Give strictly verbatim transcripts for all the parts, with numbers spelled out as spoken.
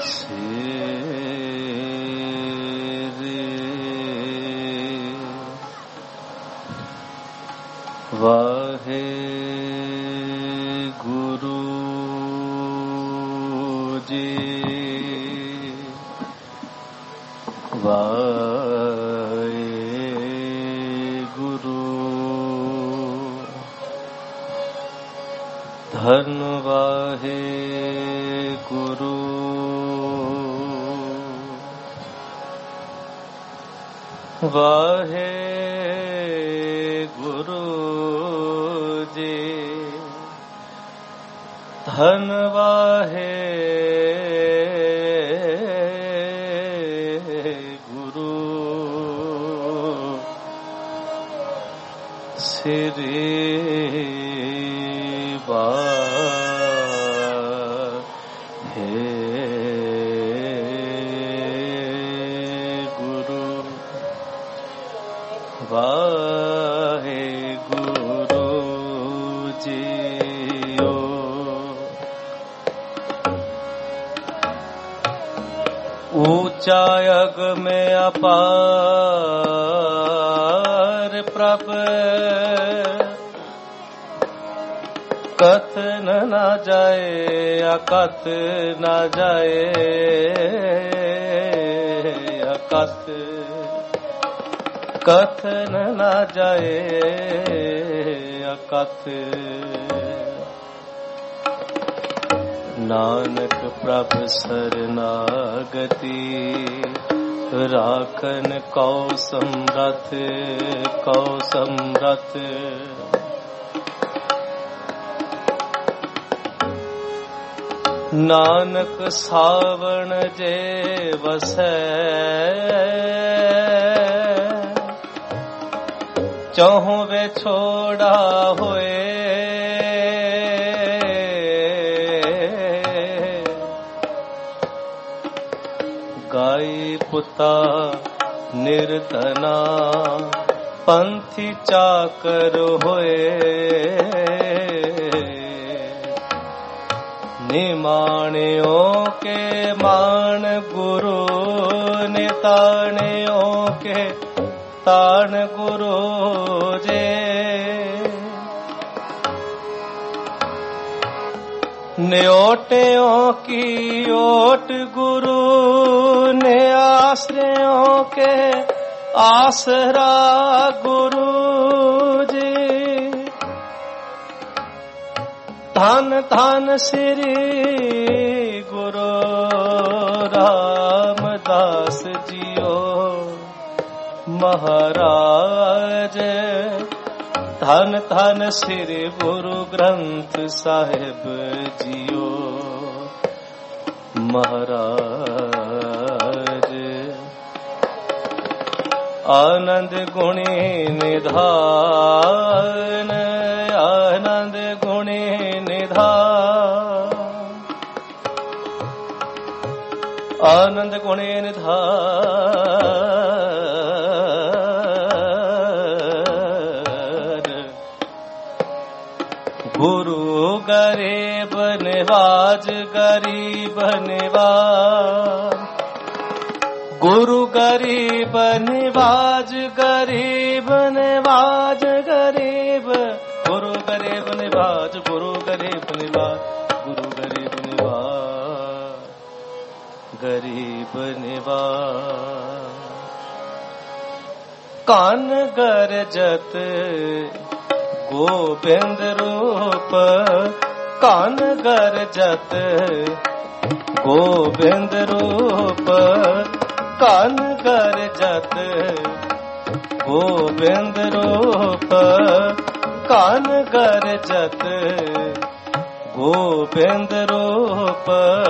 वाहे गुरु जी वाहे गुरु धन वाहे गुरु वाहे गुरु जी धन वाहे गुरु श्री वाहे गुरु जियो। ऊंचा यग में अपार प्रभ कथन न जाए अकथ न जाए अकथ कथन न जाए अकथ। नानक प्रभ शरणागति राखन कौ समरथ कौ समरथ। नानक सावण जे वसै चौहों वे छोड़ा होए। गाई पुता निर्धना पंथी चाकर होए। निमाणियों के मान गुरु निताणियों के ताण गुरु जे। न्योटियों की ओट गुरु ने आश्रयों के आसरा गुरु जी। धन धन श्री गुरु रामदास जियो महाराज। धन धन श्री गुरु ग्रंथ साहिब जियो महाराज। आनंद गुणी निधान आनंद गुणी निधान आनंद गुणी निधान। गुरु गरीब निवाज गरीब निवाज। गुरु गरीब निवाज गरीब निवाज गरीब। गुरु गरीब निवाज गुरु गरीब निवाज गुरु गरीब निवाज गरीब निवाज। कान गरजत गोविंद रूप कान गरजत गोविंद रूप कान गरजत गोविंद रूप कान गरजत गोविंद रूप।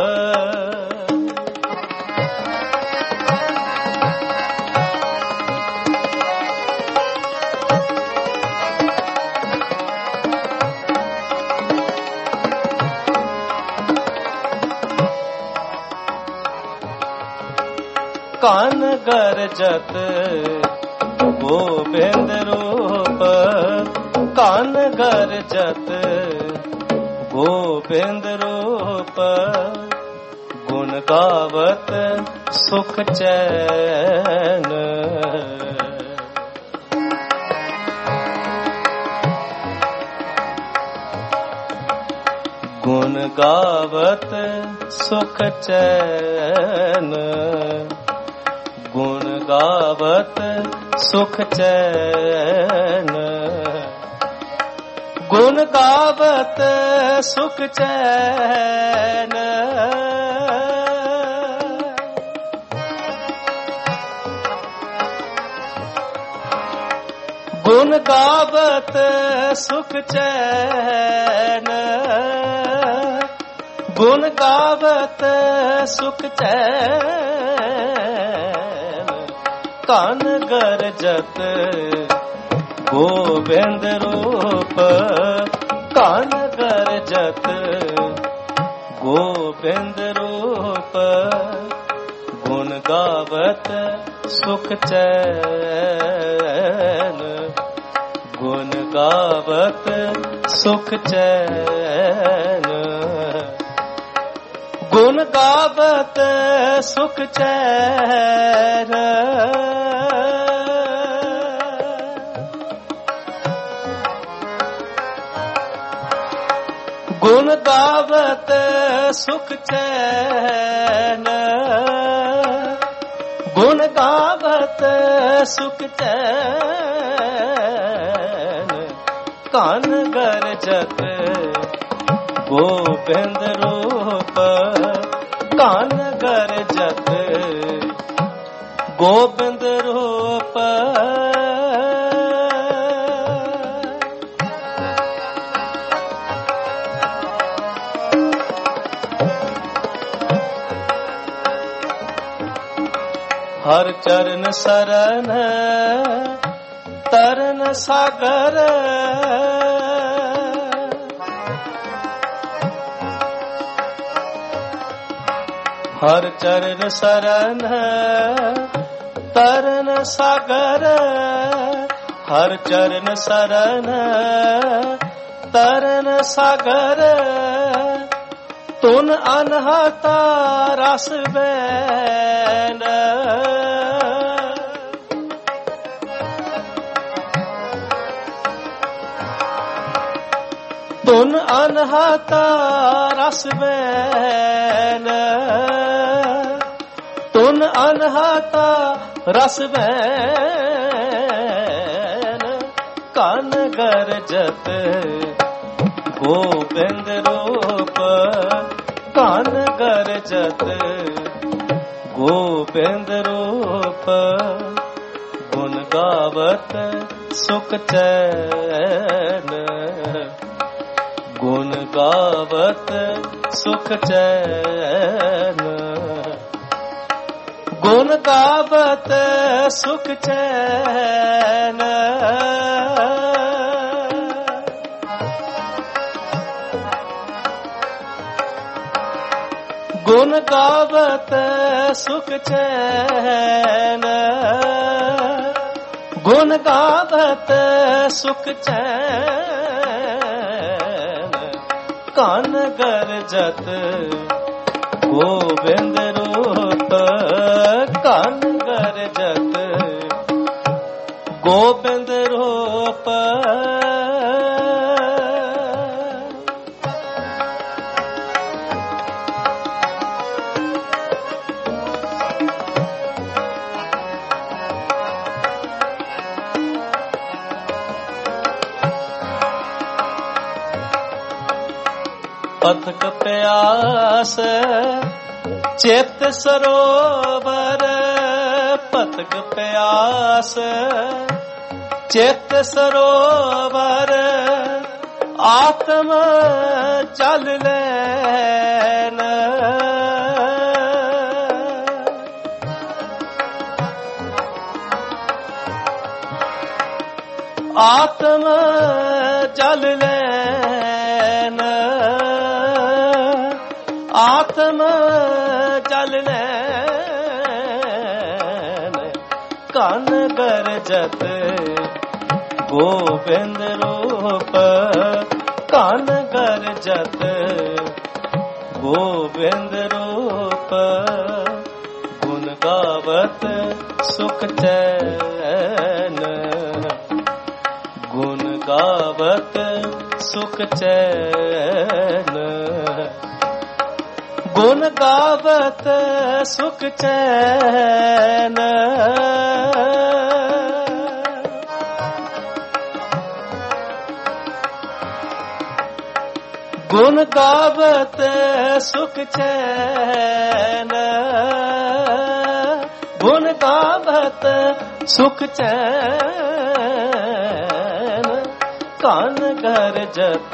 कान गरजत गोविंद रूप कान गरजत गोविंद रूप। गुण ਗੁਣ ਗਾਵਤ ਸੁਖ ਚੈਨ। ਗੁਣ ਗਾਵਤ ਸੁਖ ਚੈਨ, ਗੁਣ ਗਾਵਤ ਸੁਖ ਚੈਨ, ਗੁਣ ਗਾਵਤ ਸੁਖ ਚੈਨ। ਗੁਣ ਗਾਵਤ ਸੁਖ ਚੈਨ, ਗੁਣ ਗਾਵਤ ਸੁਖ ਚੈਨ। ਧਨ ਗਰਜਤ ਗੋਬਿੰਦ ਰੂਪ, ਧਨ ਗਰਜਤ ਗੋਬਿੰਦ ਰੂਪ। ਗੁਣ ਗਾਵਤ ਸੁਖ ਚੈਨ, ਗੁਣ ਗਾਵਤ ਸੁਖ ਚੈਨ, ਗੁਣ ਗਾਵਤ ਸੁਖ ਚੈਨ। ਗੁਣ ਗਾਵਤ ਸੁਖ ਚੈਨ, ਗੁਣ ਗਾਵਤ ਸੁਖ ਚੈਨ। ਧਨ ਗਰਜਤ ਗੋਬਿੰਦ ਰੂਪ, ਧਨ ਗਰਜਤ ਗੋਬਿੰਦ ਰੂਪ। ਹਰ ਚਰਨ ਸਰਨ ਤਰਨ ਸਾਗਰ, ਹਰ ਚਰਨ ਸਰਨ ਤਰਨ ਸਾਗਰ, ਹਰ ਚਰਨ ਸਰਨ ਤਰਨ ਸਾਗਰ। ਤੁਨ ਅਨਹਤਾ ਰਸ ਬੈਨ, ਤੁਨ ਅਨਹਤਾ ਰਸ ਬੈਨ, ਤੁਨ ਅਨਹਤਾ ਰਸ ਬੈਨ। ਕਨ ਗਰਜਤ ਗੋਬਿੰਦ ਰੂਪ, ਕਨ ਗਰਜਤ ਗੋਬਿੰਦ ਰੂਪ। ਗੁਣ ਗਾਵਤ ਸੁਖ ਚੈਨ, ਗੁਣ ਗਾਵਤ ਸੁਖ ਚੈਨ, ਗੁਣ ਗਾਵਤ ਸੁਖ ਚੈਨ। ਗੁਣ ਗਾਵਤ ਸੁਖ ਚੈਨ, ਗੁਣ ਗਾਵਤ ਸੁਖ ਚੈਨ। ਕਨ ਗਰਜਤ ਗੋਬਿੰਦ ਰੂਪ, ਕਨ ਗਰਜਤ ਗੋਬਿੰਦ ਰੂਪ। ਪਥਕ ਪਿਆਸ ਚਿਤ ਸਰੋਵਰ, ਪਥਕ ਪਿਆਸ ਚਿਤ ਸਰੋਵਰ। ਆਤਮ ਚੱਲ ਲੈਨ, ਆਤਮ ਚੱਲ ਲੈਨ, ਆਤਮ ਚੱਲ ਲੈਨ। ਕਨ ਗਰਜਤ ਗੋਬਿੰਦ ਰੂਪ, ਕਨ ਗਰਜਤ ਗੋਬਿੰਦ ਰੂਪ। ਰੂਪ ਗੁਣ ਗਾਵਤ ਸੁਖ ਚੈਨ ਗੁਣ ਗਾਵਤ ਸੁਖ ਚੈਨ ਗੁਣ ਗਾਵਤ ਸੁਖ ਚੈਨ ਗੁਣ ਗਾਵਤ ਸੁਖ ਚੈਨ ਗੁਣ ਗਾਵਤ ਸੁਖ ਚੈਨ ਕਨ ਗਰਜਤ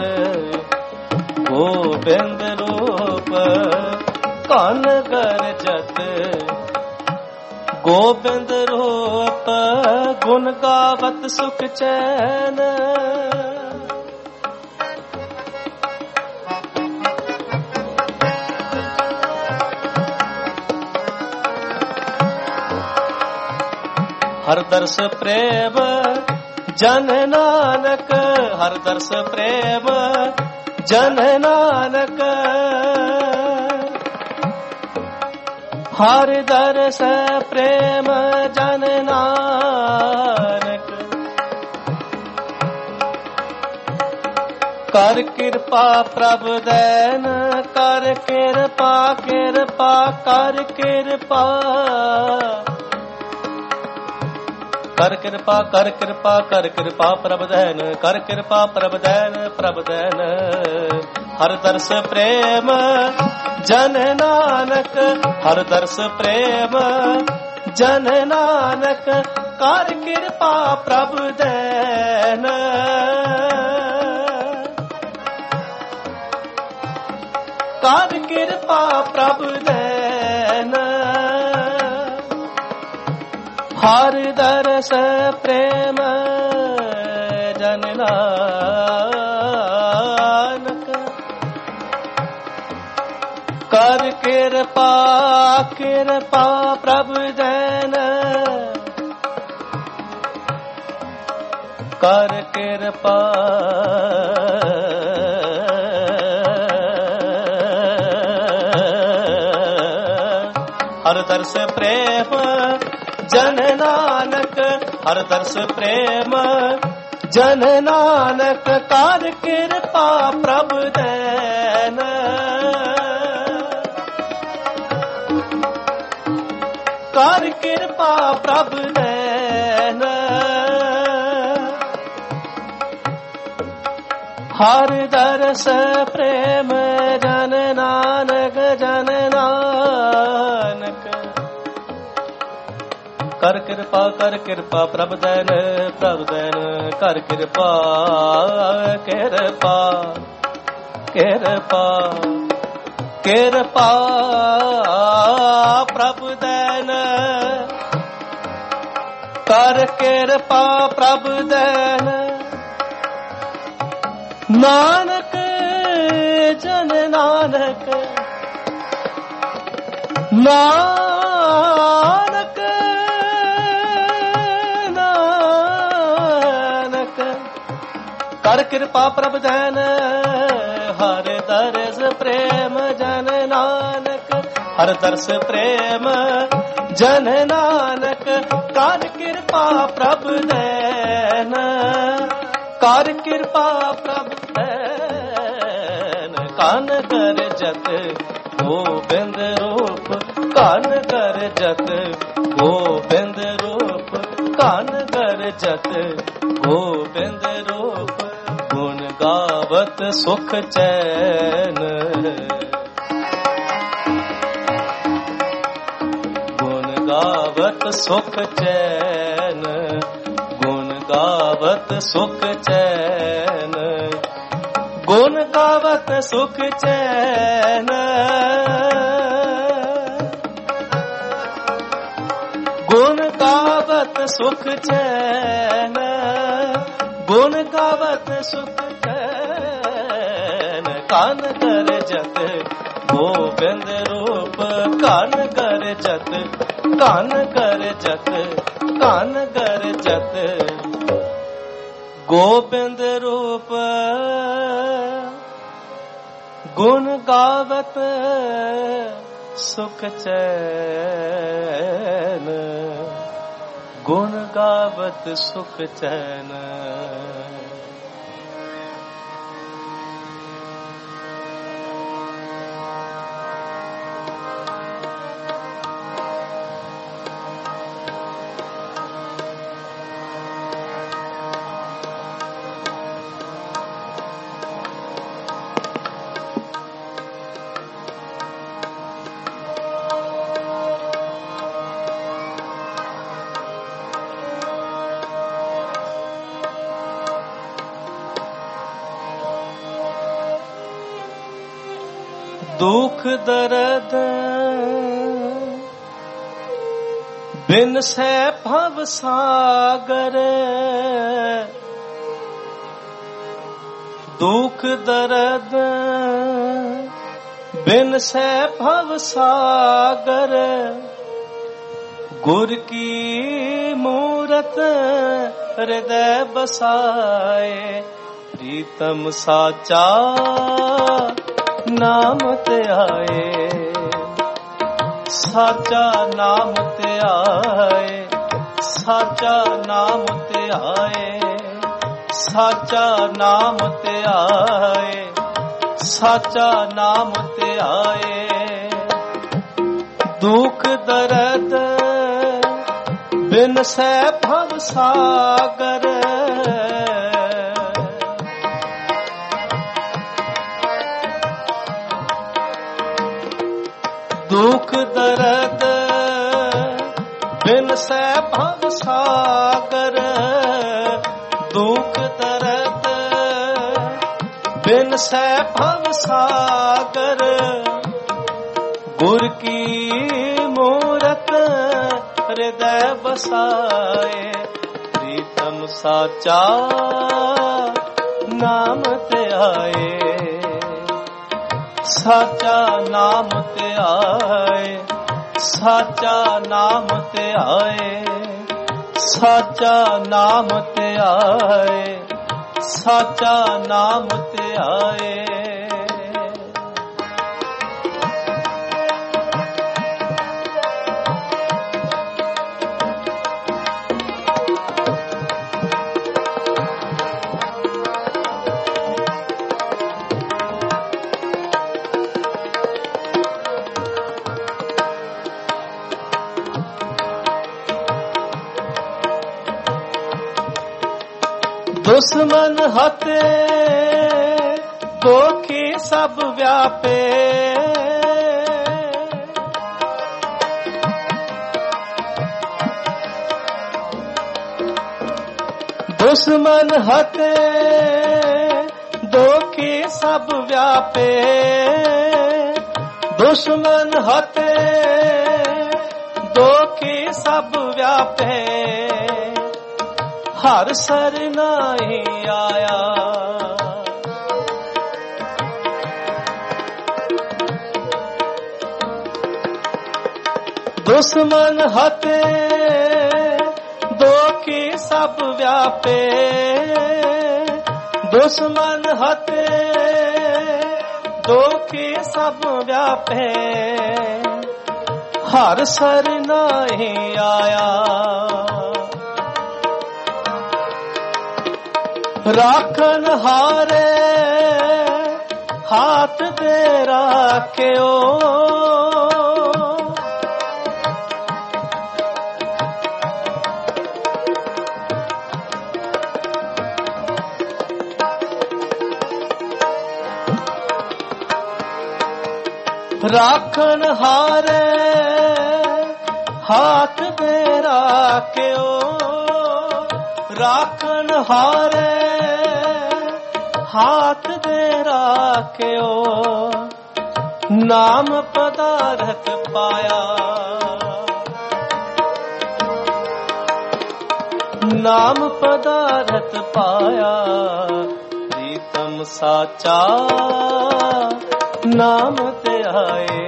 ਗੋਬਿੰਦ ਰੂਪ ਕਨ ਗਰਜਤ ਗੋਬਿੰਦ ਰੂਪ ਗੁਣ ਗਾਵਤ ਸੁਖ ਚੈਨ ਹਰ ਦਰਸ ਪ੍ਰੇਮ ਜਨ ਨਾਨਕ ਹਰ ਦਰਸ ਪ੍ਰੇਮ ਜਨ ਨਾਨਕ ਹਰ ਦਰਸ ਪ੍ਰੇਮ ਜਨ ਨਾਨਕ ਕਰ ਕਿਰਪਾ ਪ੍ਰਭ ਦੈਨ ਕਰ ਕਿਰਪਾ ਕਿਰਪਾ ਕਰ ਕਿਰਪਾ ਕਰ ਕਿਰਪਾ ਕਰ ਕਿਰਪਾ ਕਰ ਕਿਰਪਾ ਪ੍ਰਭ ਦੈਨ ਕਰ ਕਿਰਪਾ ਪ੍ਰਭ ਦੈਨ ਪ੍ਰਭ ਦੈਨ ਹਰ ਦਰਸ ਪ੍ਰੇਮ ਜਨ ਨਾਨਕ ਹਰ ਦਰਸ ਪ੍ਰੇਮ ਜਨ ਨਾਨਕ ਕਰ ਕਿਰਪਾ ਪ੍ਰਭ ਦੈਨ ਕਰ ਕਿਰਪਾ ਪ੍ਰਭ ਦੈਨ ਹਰ ਦਰਸ ਪ੍ਰੇਮ ਜਨ ਨਾਨਕ ਕਰ ਕਿਰਪਾ ਕਿਰਪਾ ਪ੍ਰਭ ਦੈਨ ਕਰ ਕਿਰਪਾ ਹਰ ਦਰਸ ਪ੍ਰੇਮ ਜਨ ਨਾਨਕ ਹਰ ਦਰਸ ਪ੍ਰੇਮ ਜਨ ਨਾਨਕ ਕਰ ਕਿਰਪਾ ਪ੍ਰਭ ਦੈਨ ਕਰ ਕਿਰਪਾ ਪ੍ਰਭ ਦੈਨ ਹਰ ਦਰਸ ਪ੍ਰੇਮ ਜਨ ਨਾਨਕ ਜਨ ਨਾਨਕ ਕਰ ਕਿਰਪਾ ਕਰ ਕਿਰਪਾ ਪ੍ਰਭ ਦੈਨ ਪ੍ਰਭ ਦੈਨ ਕਰ ਕਿਰਪਾ ਕਿਰਪਾ ਕਿਰਪਾ ਕਿਰਪਾ ਪ੍ਰਭ ਦੈਨ ਕਰ ਕਿਰਪਾ ਪ੍ਰਭ ਦੈਨ ਨਾਨਕ ਜਨ ਨਾਨਕ ਨਾਨਕ ਕਰ ਕਿਰਪਾ ਪ੍ਰਭ ਦੈਨ ਹਰ ਦਰਸ ਪ੍ਰੇਮ ਜਨ ਨਾਨਕ ਹਰ ਦਰਸ ਪ੍ਰੇਮ ਜਨ ਨਾਨਕ ਕਰ ਕਿਰਪਾ ਪ੍ਰਭ ਦੈਨ ਕਰ ਕਿਰਪਾ ਪ੍ਰਭ ਦੈਨ ਕਨ ਗਰਜਤ ਗੋਬਿੰਦ ਰੂਪ ਕਨ ਗਰਜਤ ਗੋਬਿੰਦ ਰੂਪ ਕਨ ਗਰਜਤ ਗੋਬਿੰਦ ਰੂਪ ਗੁਣ ਗਾਵਤ ਸੁਖ ਚੈਨ ਗੁਣ ਗਾਵਤ ਸੁਖ ਚੈਨ ਗੁਣ ਗਾਵਤ ਸੁਖ ਚੈਨ ਗੁਣ ਗਾਵਤ ਸੁਖ ਚੈਨ ਗੁਣ ਗਾਵਤ ਸੁਖ ਚੈਨ ਗੁਣ ਗਾਵਤ ਸੁਖ ਚੈਨ ਕਨ ਗਰਜਤ ਗੋਬਿੰਦ ਰੂਪ ਕਨ ਗਰਜਤ ਕਨ ਗਰਜਤ ਕਨ ਗਰਜਤ ਗੋਬਿੰਦ ਰੂਪ ਗੁਣ ਗਾਵਤ सुख चैन, गुण गावत सुख चैन। दुख दर्द बिन सै भव सागर, दुख दर्द बिन सै भव सागर। गुर की मूरत हृदय बसाए, प्रीतम साचा नाम ते आए, साचा नाम ते आए, साचा नाम ते आए, साचा नाम ते आए, साचा नाम ते आए। दुख दर्द बिन सै भव सागर, दुख दर्द बिन सै भव सागर, दुख दर्द बिन सै भव सागर। गुर की मूरत हृदय बसाए, प्रीतम साचा नाम ते आए, साचा नाम ते आए, साचा नाम ते आए, साचा नाम ते आए, साचा नाम ते आए। दुश्मन हते दोखी सब व्यापे, दुश्मन हते दोखी सब व्यापे, दुश्मन हते दोखी सब व्यापे। हर सर नाही आया, दुश्मन हते दोखी सब व्यापे, दुश्मन हते दोखी सब व्यापे। हर सर नाही आया, राखन हारे हाथ दे राख्यो, राखन हारे हाथ दे राख्यो, राखन हारे हाथ दे राख्यो। नाम पदारथ पाया, नाम पदारथ पाया। प्रीतम साचा नाम ते आए,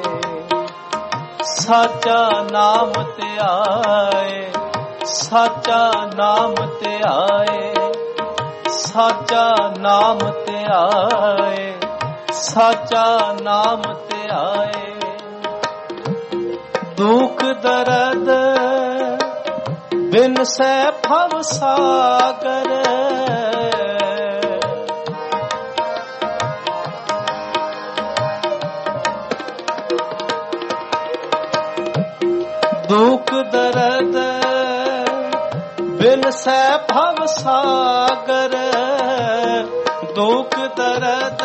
साचा नाम ते आए, साचा नाम ते आए, साचा नाम ते आए, साचा नाम ते आए। दुख दर्द बिन सै भव सागर, दुख दर्द बिन सै भव सागर, दुख दर्द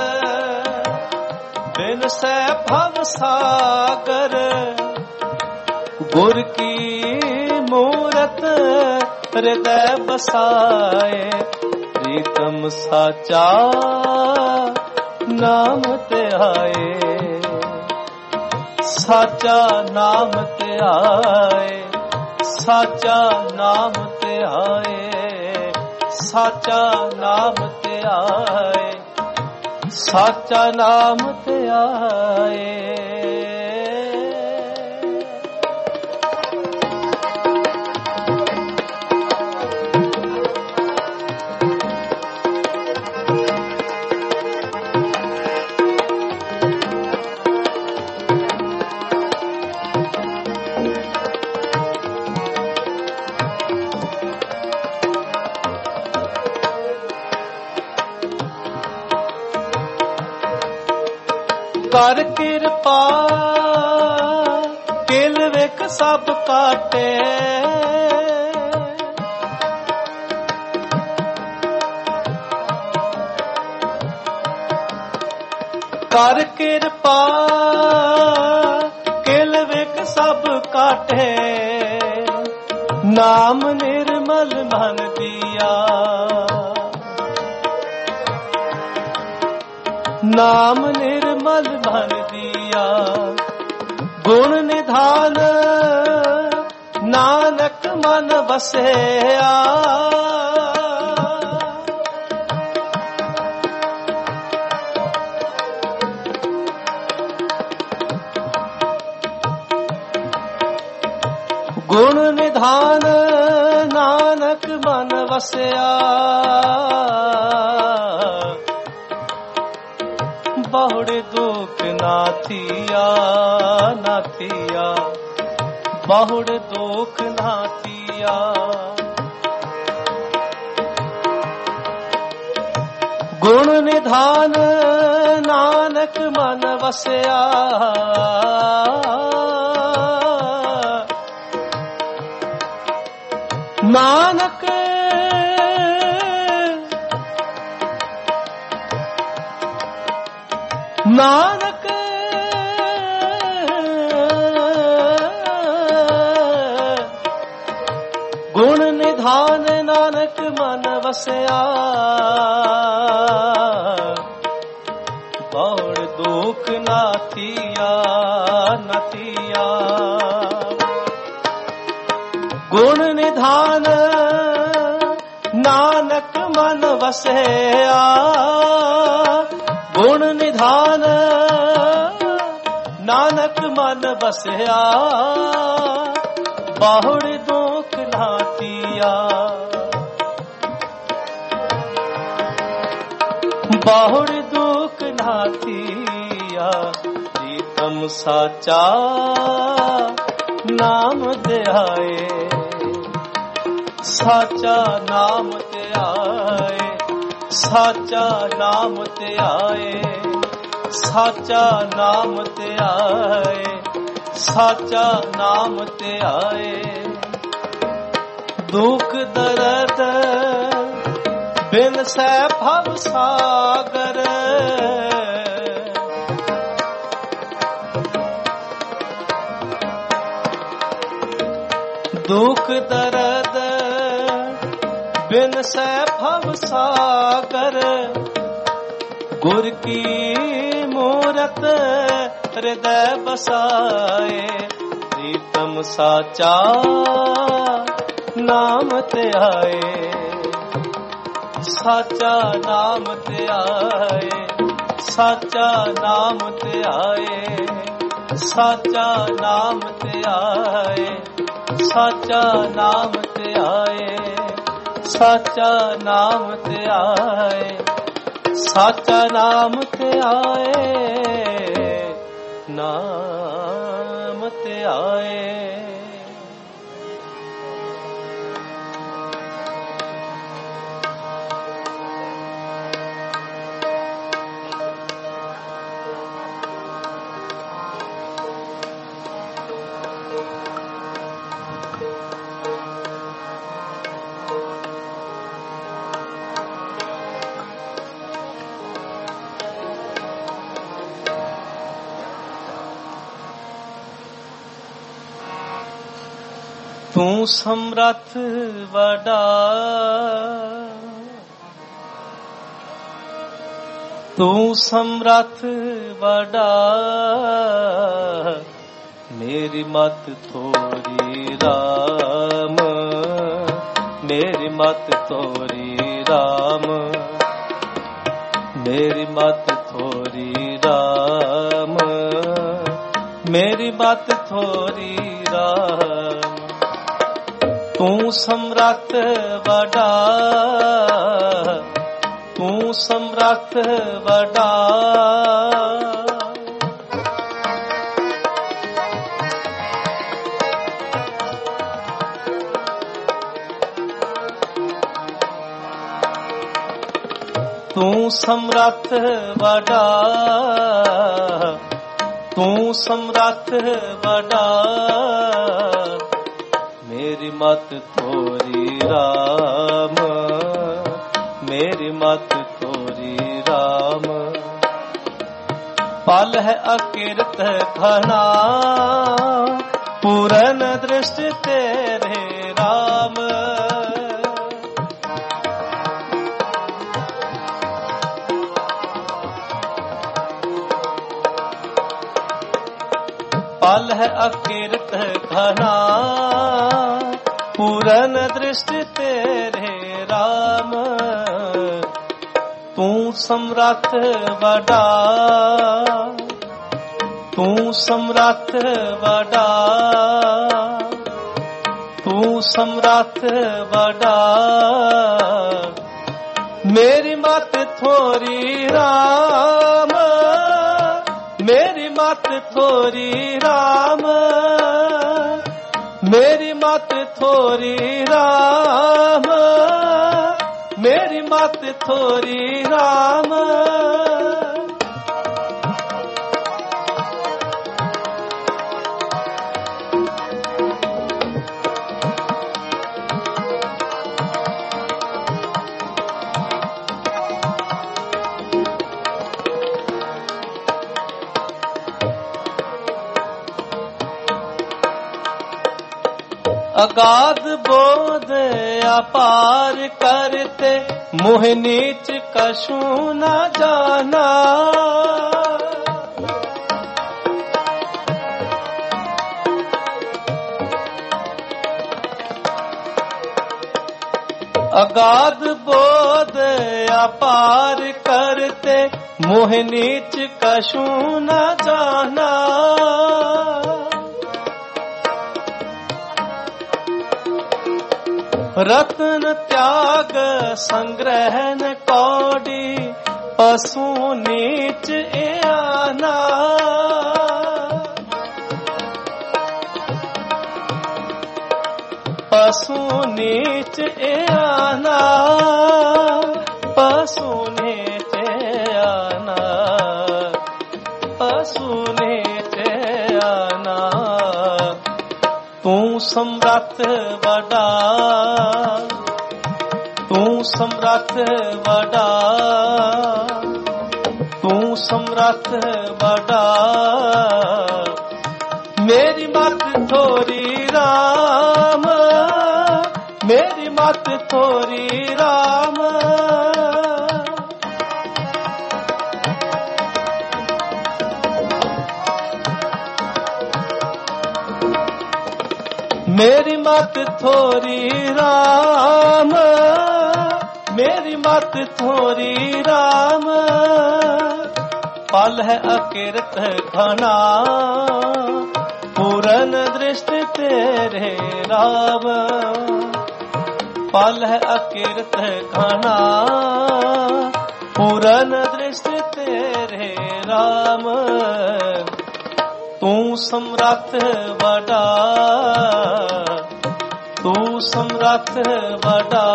बिन सै भव सागर, गुर की मूरत हृदय बसाए, प्रीतम साचा नाम ध्याए, साचा नाम ध्याए, साचा नाम ध्याए, साचा नाम ध्याए, साचा नाम ध्याए। कर किरपा किल विख सब काटे, कर किरपा किल विख सब काटे, नाम निर्मल मन दिया, नाम निर्मल मन दिया, गुण निधान नानक मन बसया, गुण निधान नानक मन बसया, बहुड़े दुख नाथिया नाथिया, बहुड़े दुख नाथिया, गुण निधान नानक मन वसया, नानक नानक गुण निधान नानक मन वसया, बहुड़ दुख नाथिया नाथिया, गुण निधान नानक मन वसया, गुण निधान नानक मन बसया, बाहुड़ दुख नाथिया, बाहुड़ दुख नाथिया, प्रीतम साचा नाम ध्याए, साचा नाम ध्याए, साचा नाम ध्याए, साचा नाम ध्याए, साचा नाम ध्याए, दुख दर्द बिन सै भव सागर, दुख दर्द बिन सै भव सागर, गुर की मूरत हृदय बसाए, प्रीतम साचा नाम ध्याए, साचा नाम ध्याए, साचा नाम ध्याए, साचा नाम ध्याए, साचा नाम ध्याए, साचा नाम ध्याए, साचा नाम ध्याए, नाम ते आए। तू समर्थ वडा, तू समर्थ वडा, मेरी मत थोड़ी राम, मेरी मत थोड़ी राम, मेरी मत थोड़ी राम, मेरी मत थोड़ी राम। तू समर्थ वडा, तू समर्थ वडा, तू समर्थ वडा, तू समर्थ वडा, मेरी मत थोड़ी राम, मेरी मत थोड़ी राम। पल है अकिरत घना, पूरन दृष्टि तेरे राम। पल है अकिरत घना, पूरन दृष्टि तेरे राम। तू समर्थ वडा, तू समर्थ वडा, तू समर्थ वडा, मेरी मत थोड़ी राम, मेरी मत थोड़ी राम, मेरी मत थोड़ी राम, मेरी मत थोड़ी राम। अगाध बोध अपार करते, मुह नीच कछु न जाना। अगाध बोध अपार करते, मुह नीच कछु न जाना। रत्न त्याग संग्रहन कौड़ी, पशु नीच ए आना। पशु नीच ए आना, पशु नीच ए आना, पशु नीच ए आना। तू समर्थ वडा, तू समर्थ वडा, तू समर्थ वडा, मेरी मत थोड़ी राम, मेरी मत थोड़ी राम। मेरी मत थोड़ी राम, मेरी मत थोड़ी राम। पल है अकिरत घना, पूरन दृष्टि तेरे राम। पल है अकिरत घना, पूरन दृष्टि तेरे राम। तू सम्राट बड़ा, तू सम्राट बड़ा,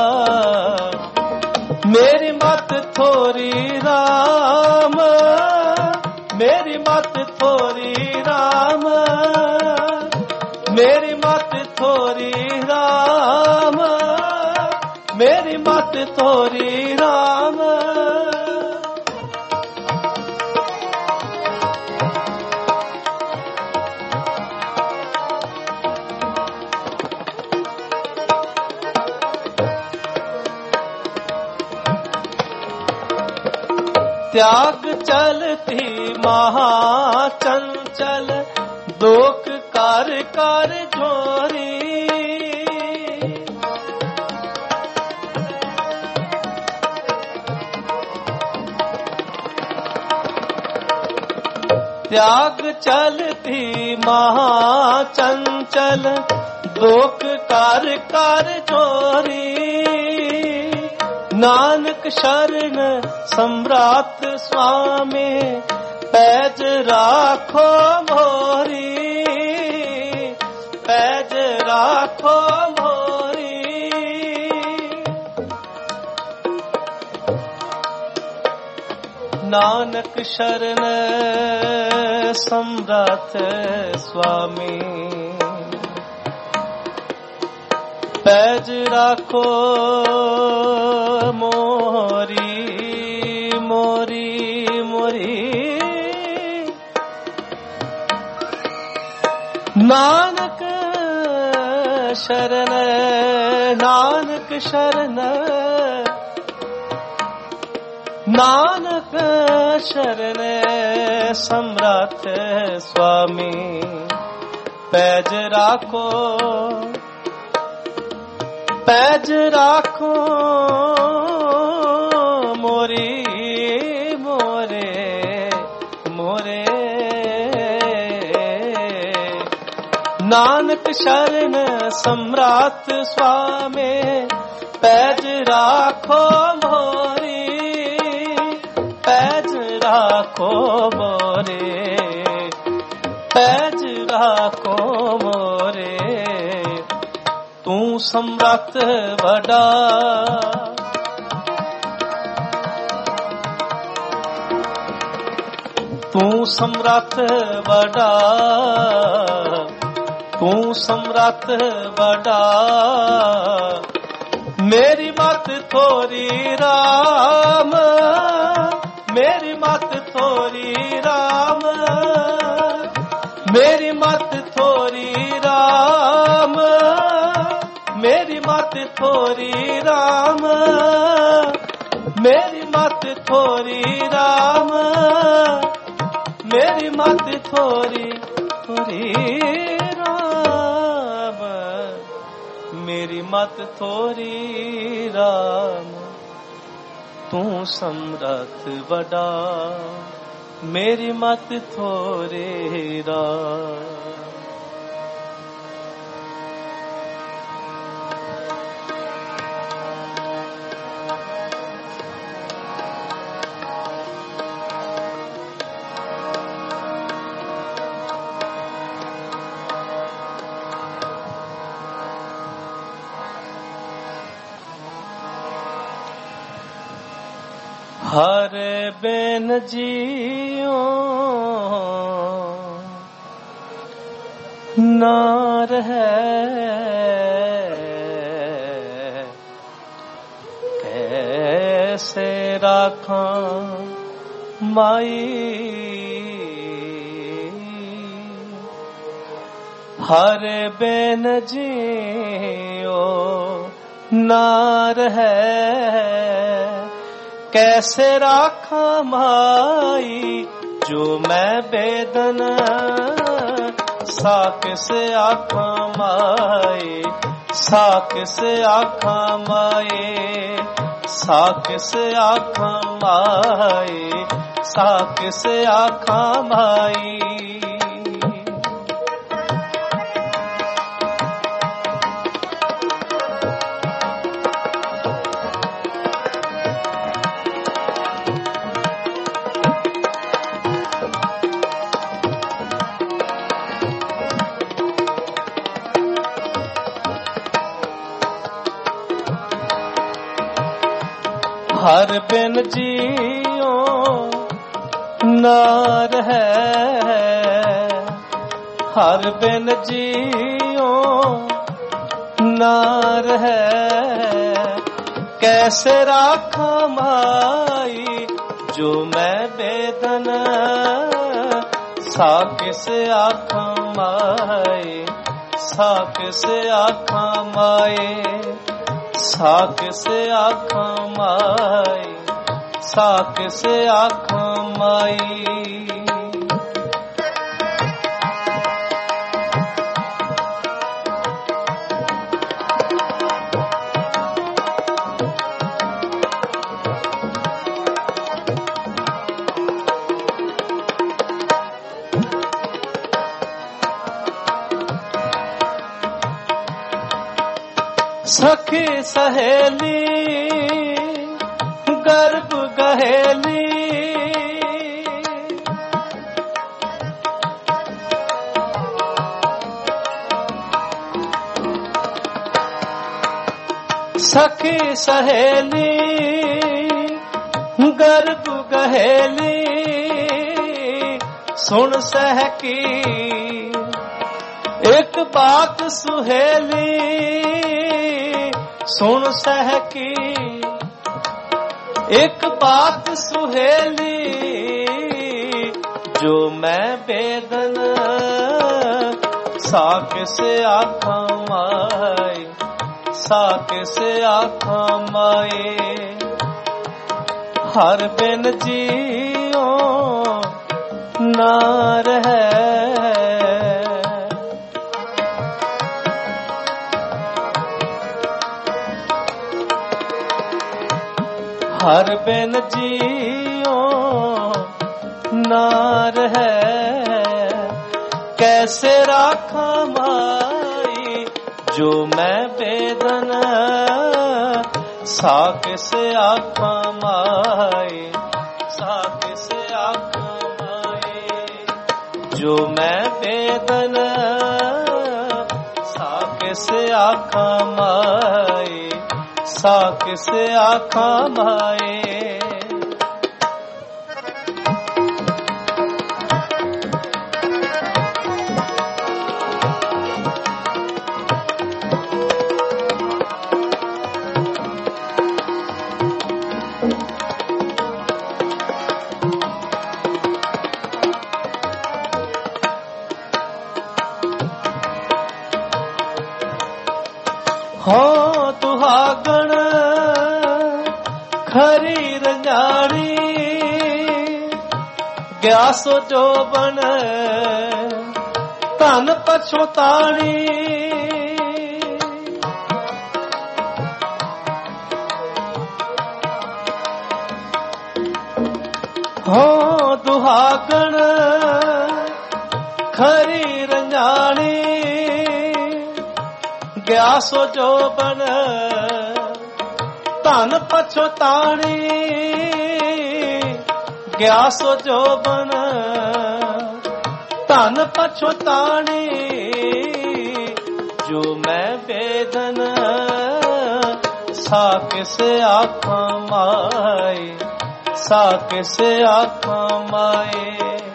मेरी मत थोरी राम, मेरी मत थोरी राम, मेरी मत थोरी राम, मेरी मत थोरी राम। त्याग चलती महाचंचल, दोख कर कर जोरी, त्याग चलती महाचंचल, दोख कर कर जोरी, नानक शरण सम्राट स्वामी, पैज राखो मोरी, पैज राखो मोरी। नानक शरण सम्राट स्वामी, पैज राखो मोरी, मोरी मोरी। नानक शरण, नानक शरण, नानक शरण सम्राट स्वामी, पैज राखो, पैज राखो मोरी, मोरे मोरे। नानक शरण सम्राट स्वामी, पैज राखो मोरी, पैज राखो मोरे, पैज राखो मोरे। तू सम्राट बड़ा, तू सम्राट बड़ा, तू सम्राट बड़ा, मेरी मत थोरी राम, मेरी मत थोरी राम, मेरी मत थोरी राम, मेरी मत थोरी राम, मेरी मत थोरी राम, मेरी मत थोरी थोरी राम, मेरी मत थोरी राम। तू सम्राट बड़ा, मेरी मत थोरे राम। हर बिन जियो ना रहे, कैसे राखा माई। हर बिन जियो ना रहे, कैसे राखा माई। जो मैं बेदन साक से आखा माई, साक से आखा माई, साक से आखा माई, साक से आखा माई। हर बिन जियो ना रहे, हर बिन जियो ना रहे। कैसे राखा माई जो मैं बेदन, सा किसे आखा माई, सा किसे आखा माई, सा किसे आखा माई, सा किसे आखा माई। सखी सहेली गर्भ गहेली, सखी सहेली गर्भ गहेली, सुन सहकी एक बात सुहेली, सुन सहकी एक बात सुहेली, जो मैं बेदन, सा किसे आखा माई, सा किसे आखा माई। हर बिन जियो ना रहे, हर बिन जियो ना रहे। कैसे राखा माई जो मैं बेदन, सा किसे आखा माई, सा किसे आखा माई। जो मैं बेदन, सा किसे आखा माई, सा किसे आखा माए। हो दुहागण खरी रंजानी, ग्यासो जोबन धन पछोतानी। हो दुहागण खरी रंजानी, ग्यासो जोबन धन पछोतानी। ग्यासो जोबन धन पछोतानी, जो मैं बेदन, सा किसे आखा माई, सा किसे आखा माई।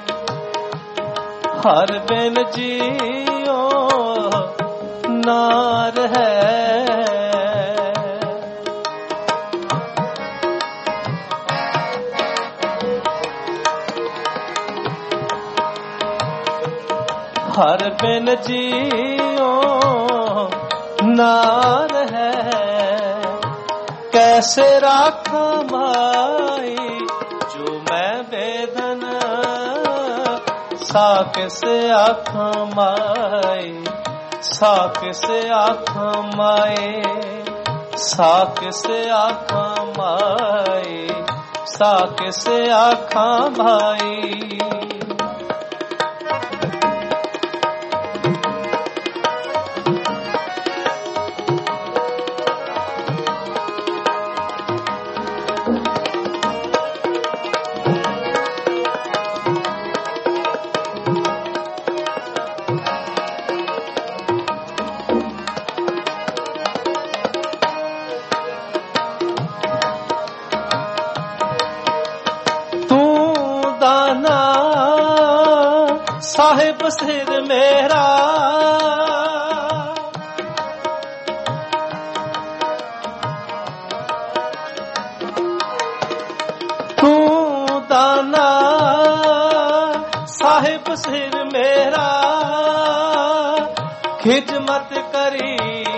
हर बिन जियो ना रहे, हर बिन जियो ना रहे। कैसे राखा माई जो मैं बेदन, सा किसे आखा माई, सा किसे आखा माई, सा किसे आखा माई, सा किसे आखा माई। ਸਾਹਿਬ ਸਿਰ ਮੇਰਾ ਤੂੰ ਦਾਨਾ ਸਾਹਿਬ ਸਿਰ ਮੇਰਾ ਖਿਦਮਤ ਕਰੀ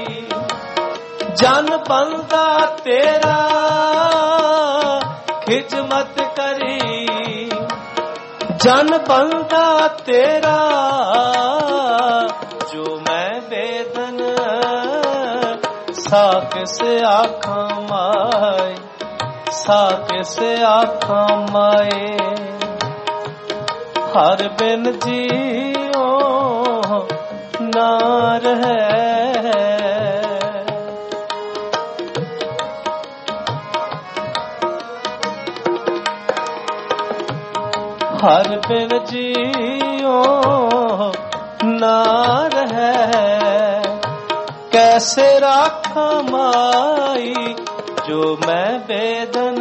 ਜਨ ਬੰਦਾ ਤੇਰਾ ਖਿਦਮਤ ਕਰੀ ਜਨ ਬੰਦਾ ਤੇਰਾ ਜੋ ਮੈਂ ਬੇਦਨ ਸਾ ਕਿਸ ਆਖਾਂ ਮਾਏ ਸਾ ਕਿਸ ਆਖਾਂ ਮਾਏ ਹਰ ਬਿਨ ਜੀਓ ਨਾ ਰਹਿ ਹਰ ਬਿਨ ਜੀਓ ਨਾ ਰਹਿ ਕੈਸੇ ਰਾਖਾਂ ਮਾਈ ਜੋ ਮੈਂ ਬੇਦਨ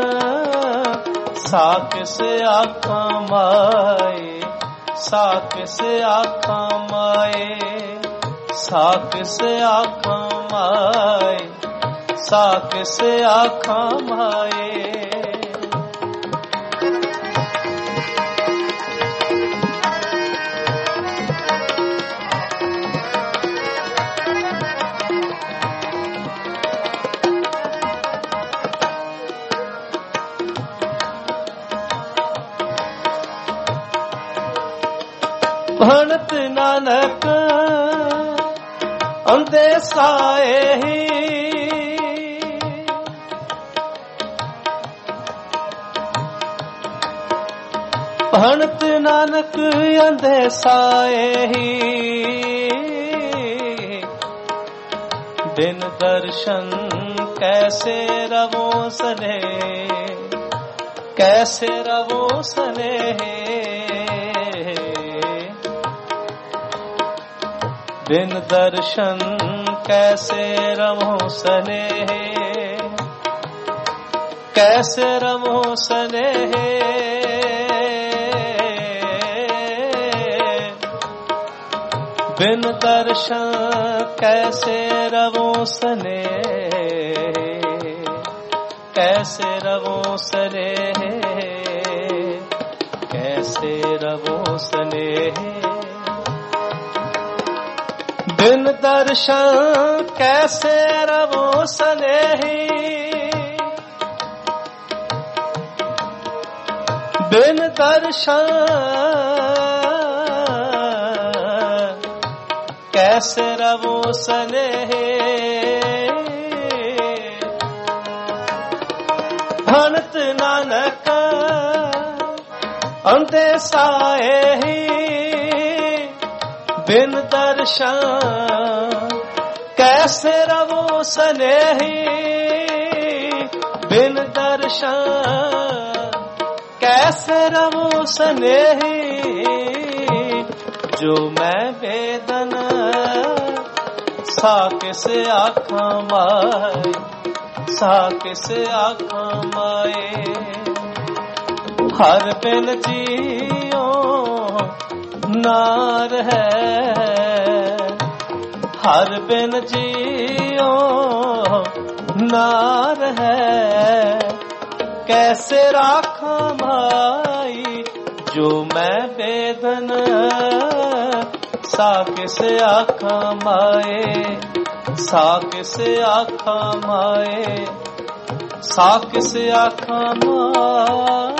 ਸਾ ਕਿਸ ਆਖਾਂ ਮਾਏ ਸਾ ਕਿਸ ਆਖਾਂ ਮਾਏ ਸਾ ਕਿਸ ਆਖਾਂ ਮਾਏ ਸਾ ਕਿਸ ਆਖਾਂ ਮਾਏ ਭਣਤ ਨਾਨਕ ਅੰਦੇ ਸਾਏ ਭਣਤ ਨਾਨਕ ਅੰਦੇ ਸਾਏ ਬਿਨ ਦਰਸ਼ਨ ਕੈਸੇ ਰਵੋ ਸਨੇ ਕੈਸੇ ਰਵੋ ਸਨੇ बिन दर्शन कैसे रवो स्नेह कैसे रवो स्नेह बिन दर्शन कैसे रवो स्नेह कैसे रवो स्नेह कैसे रवो स्नेह बिन दर्शन कैसे रवो स्नेही बिन दर्शन कैसे रवो स्नेही भणत नानक अंधे साए बिन दर्शन कैसे रवो स्नेही बिन दर्शन कैसे रवो स्नेही जो मैं बेदन सा किस आखा माए सा किस आखा माए हर बिन जियो नार है हर बिन जियो नार है कैसे राखा माई जो मैं बेदन सा किस आखा माए सा किस आखा माए सा किस आखा माए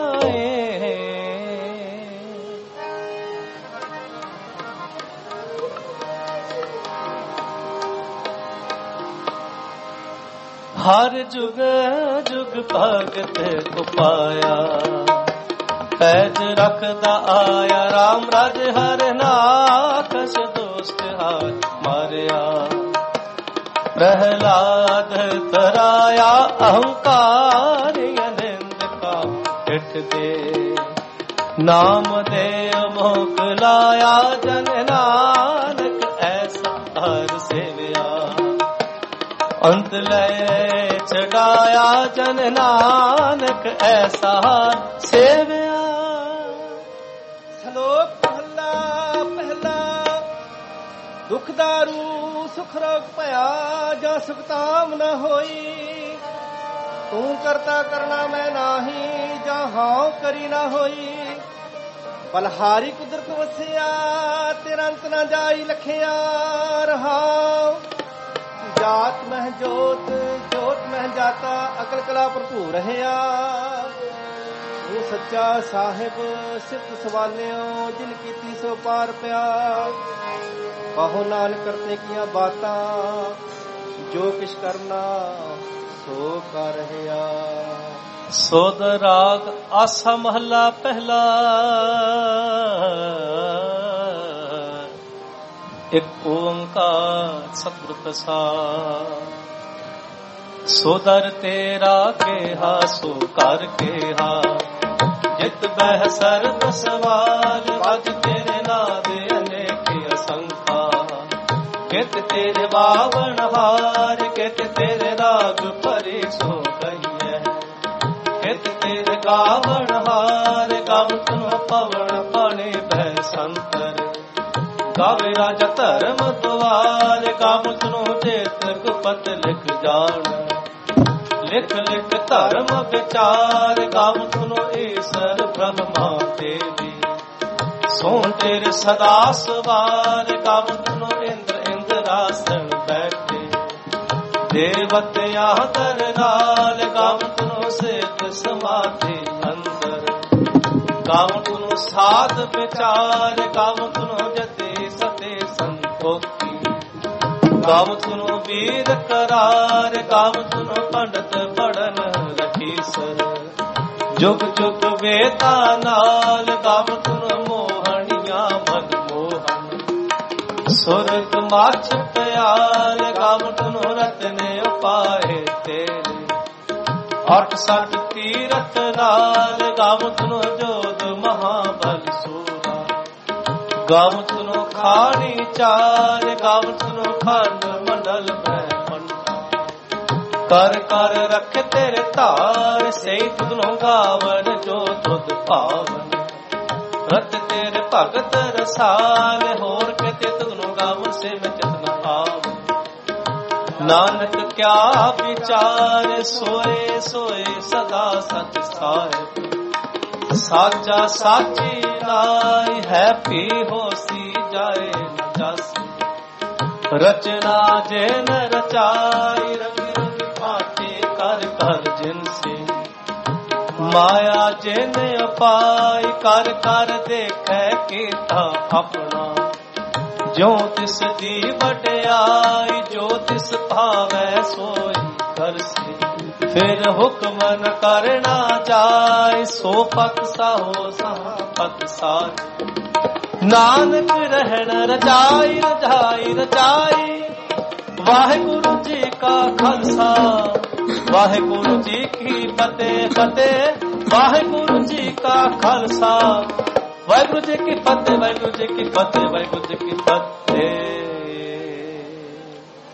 हर जुग जुग भगत उपाया पैज रखदा आया राम राज हर नाकस दोस्त हार मारिया प्रहलाद तराया अहंकार अनिंद का पिठ दे नाम दे मोक लाया जन नानक ऐसा हर सेविया अंत लय छड़ाया जन नानक ऐसा सेविया। श्लोक महला ਦੁਖ ਦਾਰੂ ਸੁਖ ਰੋਗ ਭਇਆ, ਜਾਂ ਸੁਖਤਾਮ ਨ ਹੋਈ। ਤੂੰ ਕਰਤਾ ਕਰਨਾ ਮੈਂ ਨਾਹੀ, ਜਾਂ ਹਾਉ ਕਰੀ ਨਾ ਹੋਈ। ਬਲਹਾਰੀ ਕੁਦਰਤ ਵਸਿਆ, ਤੇਰਾ ਅੰਤ ਨਾ ਜਾਈ ਲਖਿਆ। ਰਹਾਉ ਜਾਤ ਮਹਿ ਜੋਤ, ਜੋਤ ਮਹਿ ਜਾਤਾ, ਅਕਲ ਕਲਾ ਭਰਪੂਰ ਰਹਿਆ। ਉਹ ਸੱਚਾ ਸਾਹਿਬ ਸਿਫਤ ਸਵਾਲਿਓ, ਜਿਨ ਕੀਤੀ ਸੋ ਪਾਰ ਪਿਆ। ਕਹੋ ਨਾਨਕ ਕਰਤੇ ਕੀਆਂ ਬਾਤਾਂ, ਜੋ ਕਿਛ ਕਰਨਾ ਸੋ ਕਰ ਰਹਿਆ। ਸੋਧ ਰਾਗ ਆਸਾ ਮਹਲਾ ਪਹਿਲਾ। ਇੱਕ ਓੰਕਾਰ ਸਤਿਗੁਰ ਪ੍ਰਸਾਦਿ। ਸੋ ਦਰ ਤੇਰਾ ਕਿਹਾ ਸੋ ਕਰ ਕਿਹਾ, ਜਿਤ ਬਹਿ ਸਰਬ ਸਵਾਲ। ਅਜ ਤੇਰੇ ਨਾਦ ਅਨੇਕ ਅਸੰਖਾ, ਕਿਤ ਤੇਰੇ ਬਾਵਨ ਹਾਰ। ਕਿਤ ਤੇਰੇ ਰਾਗ ਭਰੇ ਸੋ ਕਹੀਐ, ਕਿਤ ਤੇਰੇ ਗਾਵਨ ਹਾਰ। ਗਮ ਤੁਨ ਪਵਨ ਪਾਣੀ ਬਹਿ ਸੰਤਰ, ਗਾਵੇ ਰਾਜਾ ਧਰਮ ਦੁਆਰ। ਗਮ ਤੁਨੋ ਚੇਤ ਗੁਪਤ ਲਿਖ ਜਾਣ, ਲਿਖ ਲਿਖ ਧਰਮ ਵਿਚਾਰ। ਗਮ ਤੁਨੋ ਈਸਰ ਬ੍ਰਹਮਾ ਦੇਵੀ, ਸੋਣ ਤੇਰੇ ਸਦਾ ਸਵਾਰ। ਗਮ ਤੁਨੋ ਇੰਦਰ ਇੰਦਰਾਸਣ ਬੈਠੇ, ਦੇਵਤ ਆਦਰ ਨਾਲ। ਗਮ ਤੁਨੋ ਸੇਤ ਸਮਾਧੀ ਅੰਦਰ, ਗਮ ਤੁਨੋ ਸਾਧ ਵਿਚਾਰ। ਗਮ ਤੁਨੋ ਜਤੇ ਸਤੇ ਸੰਤੋਖੀ, ਗਮ ਤੁਨੋ ਵੀਰ ਕਰਾਰ। ਗਮ ਤੁਨੋ ਪੰਡਤ ਪੜਨ ਰਖੀਸਰ, ਜੁਗ ਜੁਗ ਵੇਤਾ ਨਾਲ। ਗਮ ਤੁਨੋ ਮੋਹਣੀਆਂ ਮਨ ਮੋਹਨ, ਸੁਰਗ ਮਾਛ ਪਿਆਰ। ਗਮ ਤੁਨੋ ਰਤਨੇ ਉਪਾਏ ਤੇਰੇ, ਅਠ ਸਠ ਤੀਰਥ ਨਾਲ। ਗਮ ਤੁਨੋ ਜੋਧ ਮਹਾਬਲ ਸੂਰਾ, ਗਮ ਤੁਨੋ ਖਾਣੀ ਚਾਰ। ਗਮ ਤੁਨੋ ਖੰਡ ਮੰਡਲ ਮੈਂ ਮੰਡਾ, ਕਰ ਕਰ ਰੱਖ ਤੇਰੇ ਧਾਰ। ਸਹੀ ਤੁਧਨੋ ਗਾਵਨ ਜੋ ਤੁਧ ਭਾਵਨ, ਰਤ ਤੇਰੇ ਭਗਤ ਰਸਾਲ। ਹੋਰ ਕਿਤੇ ਤੁਧਨੋ ਗਾਵਨ ਸੇ ਮੈਂ ਚਿਤ ਨ ਆਵ। ਨਾਨਕ ਕਿਆ ਵਿਚਾਰ, ਸੋਏ ਸੋਏ ਸਦਾ ਸਚ ਸਾਹਿਬ। ਸਾਚਾ ਸਾਚੀ ਨਾਈ, ਹੈ ਪੀ ਹੋਸੀ ਜਾਏ ਨ ਜਾਸੀ। ਰਚਨਾ ਜਿਨ ਰਚਾਈ, ਰੰਗ ਰੰਗ ਪਾਤੇ ਕਰ ਕਰ ਜਿਨਸੇ। ਮਾਇਆ ਜਿਨ ਅਪਾਈ, ਕਰ ਕਰ ਦੇਖੈ ਕੀਤਾ ਆਪਣਾ। ਜੋ ਤਿਸ ਦੀ ਵਡਿਆਈ, ਜੋ ਤਿਸ ਭਾਵੈ ਸੋਈ ਕਰਸੀ। ਫਿਰ ਹੁਕਮ ਨ ਕਰਨਾ ਜਾਏ, ਸੋ ਪਤ ਸਾਹੋ ਸਾਹ ਪਤ ਸਾਰ। ਨਾਨਕ ਰਹਿਣ ਰਜਾਈ ਰਜਾਈ ਰਜਾਈ। ਵਾਹਿਗੁਰੂ ਜੀ ਕਾ ਖਾਲਸਾ, ਵਾਹਿਗੁਰੂ ਜੀ ਕੀ ਫਤਿਹ ਫਤਿਹ। ਵਾਹਿਗੁਰੂ ਜੀ ਕਾ ਖਾਲਸਾ, ਵਾਹਿਗੁਰੂ ਜੀ ਕੀ ਫਤਿਹ, ਵਾਹਿਗੁਰੂ ਜੀ ਕੀ ਫਤਿਹ, ਵਾਹਿਗੁਰੂ ਜੀ ਕੀ ਫਤਿਹ।